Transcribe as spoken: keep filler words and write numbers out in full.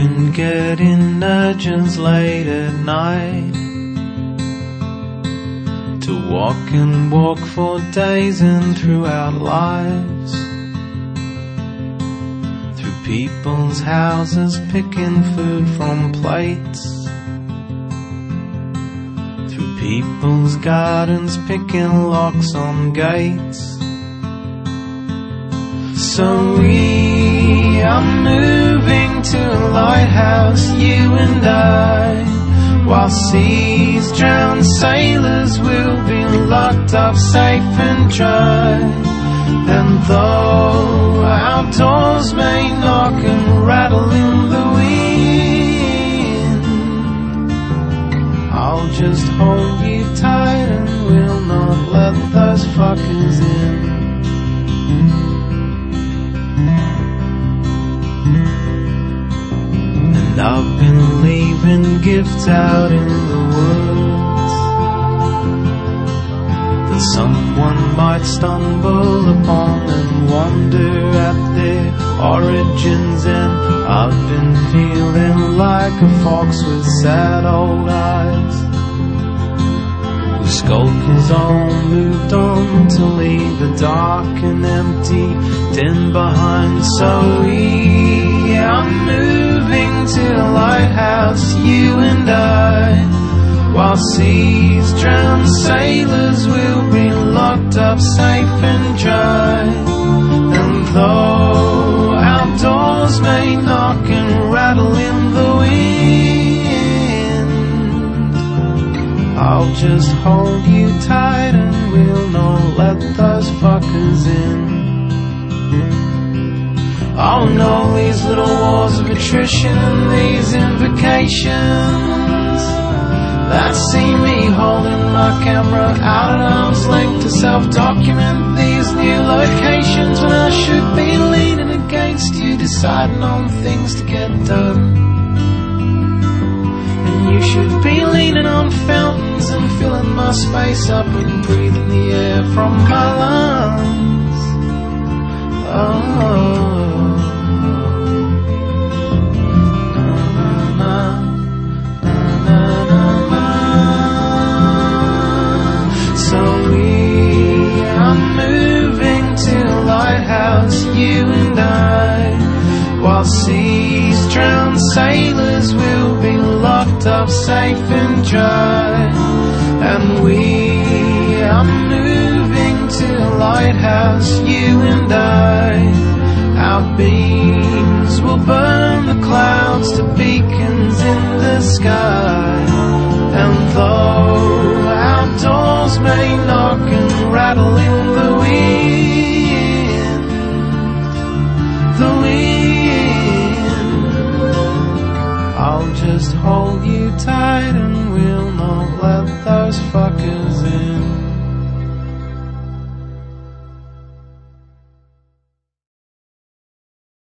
been getting urges late at night to walk and walk for days and throughout lives, through people's houses picking food from plates, through people's gardens picking locks on gates. So we are moving to a lighthouse, you and I, while seas drown sailors will be locked up safe and dry. And though our doors may knock and rattle in the wind, I'll just hold you tight and we'll not let those fuckers in. And I've been leaving gifts out in the woods that someone might stumble upon and wonder at their origins. And I've been feeling like a fox with sad old eyes, whose skulkers all moved on to leave a dark and empty den behind. So we are moving to a lighthouse, you and I, while seas drown sailors will be locked up safe and dry. And though our doors may knock and rattle in the wind, I'll just hold you tight and we'll not let those fuckers in. Oh no, these little wars of attrition and these invocations that see me holding my camera out at arm's length to self-document these new locations, when I should be leaning against you, deciding on things to get done. And you should be leaning on fountains and filling my space up and breathing the air from my lungs. Oh, you and I, while seas drown sailors will be locked up safe and dry. And we